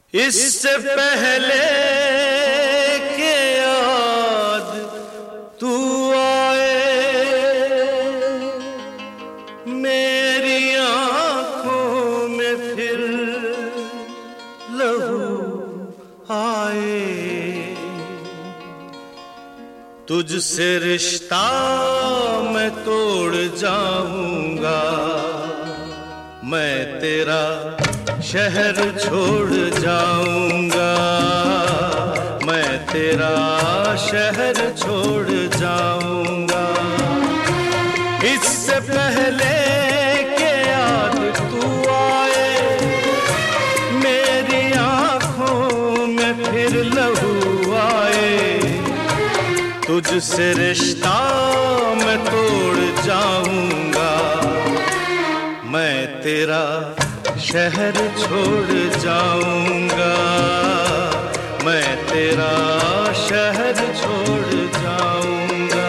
इससे पहले के याद तू आए, मेरी आंखों में फिर लहू आए। तुझसे रिश्ता मैं तोड़ जाऊंगा, मैं तेरा शहर छोड़ जाऊंगा, मैं तेरा शहर छोड़ जाऊंगा। इससे पहले के याद तू आए, मेरी आंखों में फिर लहू आए। तुझसे रिश्ता मैं तोड़ जाऊंगा, मैं तेरा शहर छोड़ जाऊंगा, मैं तेरा शहर छोड़ जाऊंगा।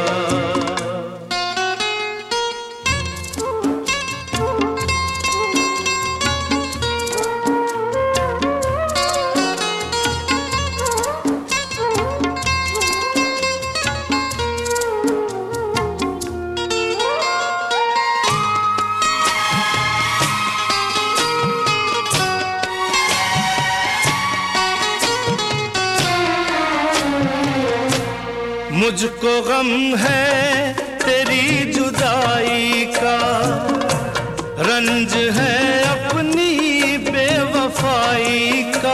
मुझको गम है तेरी जुदाई का, रंज है अपनी बेवफाई का।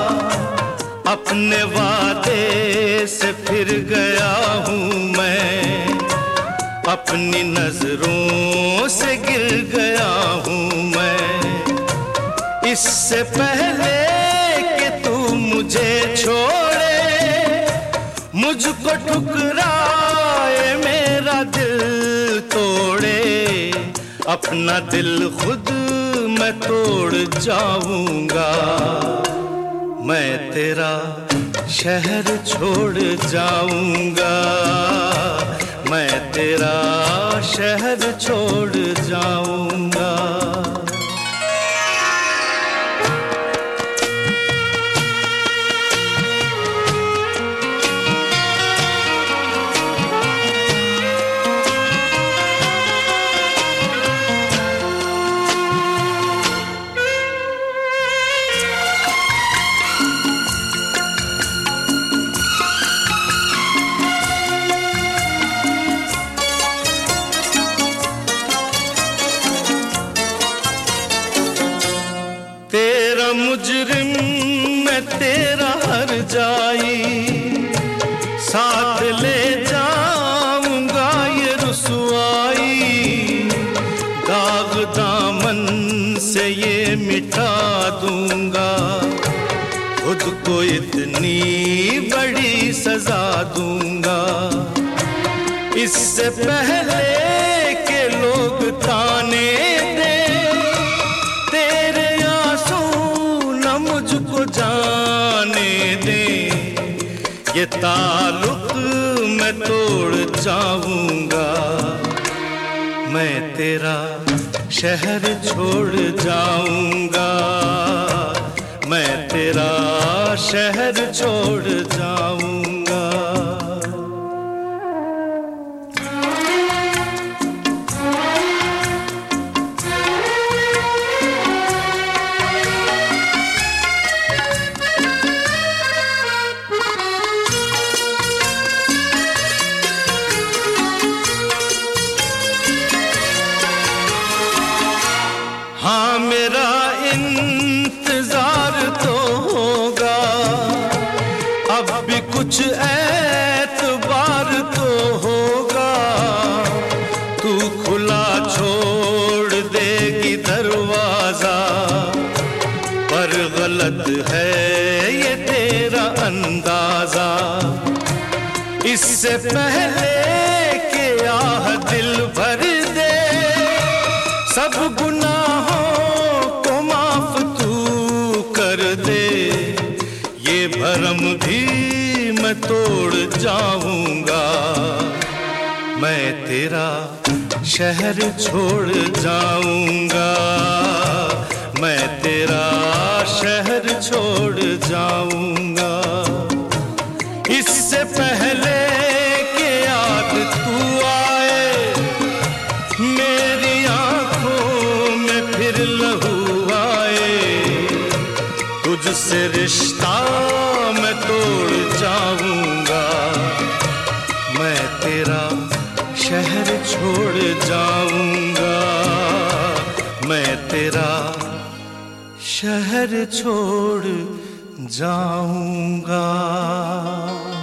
अपने वादे से फिर गया हूँ मैं, अपनी नजरों से गिर गया हूँ मैं। इससे पहले कि तू मुझे छोड़े, मुझको ठुकराए, मेरा दिल तोड़े। अपना दिल खुद मैं तोड़ जाऊंगा, मैं तेरा शहर छोड़ जाऊंगा, मैं तेरा शहर छोड़ जाऊंगा। तेरा मुजरिम मैं तेरा हर जाई, साथ ले जाऊंगा ये रुसवाई। दाग दामन से ये मिटा दूंगा, खुद को इतनी बड़ी सजा दूंगा। इससे पहले के लोग ताने दे, मुझको जाने दे। ये ताल्लुक मैं तोड़ जाऊंगा, मैं तेरा शहर छोड़ जाऊंगा, मैं तेरा शहर छोड़ जाऊंगा। हाँ मेरा इंतजार तो होगा, अब भी कुछ एतबार तो होगा। तू खुला छोड़ देगी दरवाजा, पर गलत है ये तेरा अंदाजा। इससे पहले कि आह दिल भर दे, सब गुनाहों को माफ तू कर दे। ये भरम भी मैं तोड़ जाऊंगा, मैं तेरा शहर छोड़ जाऊंगा, मैं तेरा शहर छोड़ जाऊंगा। इससे पहले कि याद तू आए, मेरी आंखों में फिर लहू आए, तुझसे रिश्ता मैं तोड़ जाऊंगा। मैं तेरा शहर छोड़ जाऊंगा, मैं तेरा शहर छोड़ जाऊंगा।